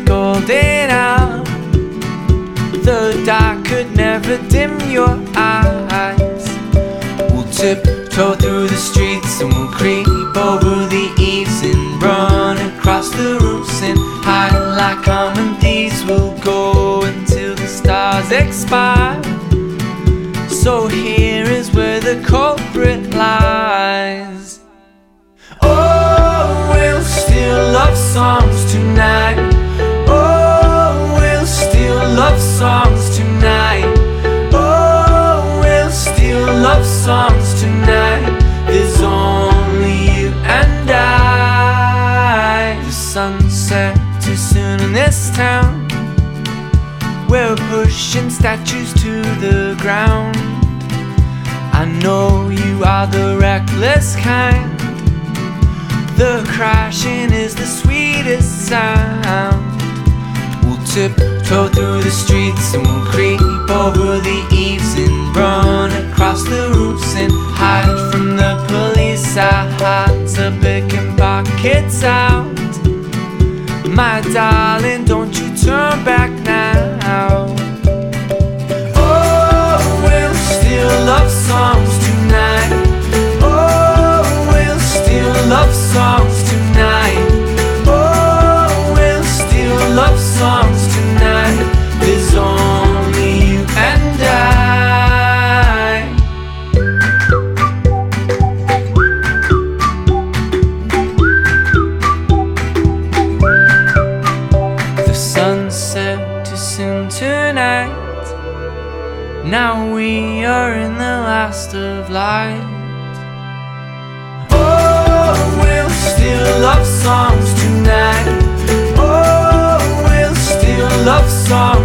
golden hour. The dark could never dim your eyes. We'll tiptoe through the streets and we'll creep over the eaves and run across the roofs and hide like common thieves. We'll go until the stars expire. So here is where the culprit lies. Oh, we'll steal love songs tonight. Oh, we'll steal love songs tonight. Oh, we'll steal love songs tonight. There's only you and I. The sunset too soon in this town. We're pushing statues to the ground. I know you are the reckless kind. The crashing is the sweetest sound. We'll tiptoe through the streets and we'll creep over the eaves and run across the roofs and hide from the police. Our hearts are picking pockets out. My darling, don't you turn back now. Oh, we'll steal love songs tonight. Oh, we'll steal love songs tonight. Oh, we'll steal love songs tonight. There's only you and I. The sunset too soon tonight. Now we are in the last of light. Oh, we'll steal love songs tonight. Oh, we'll steal love songs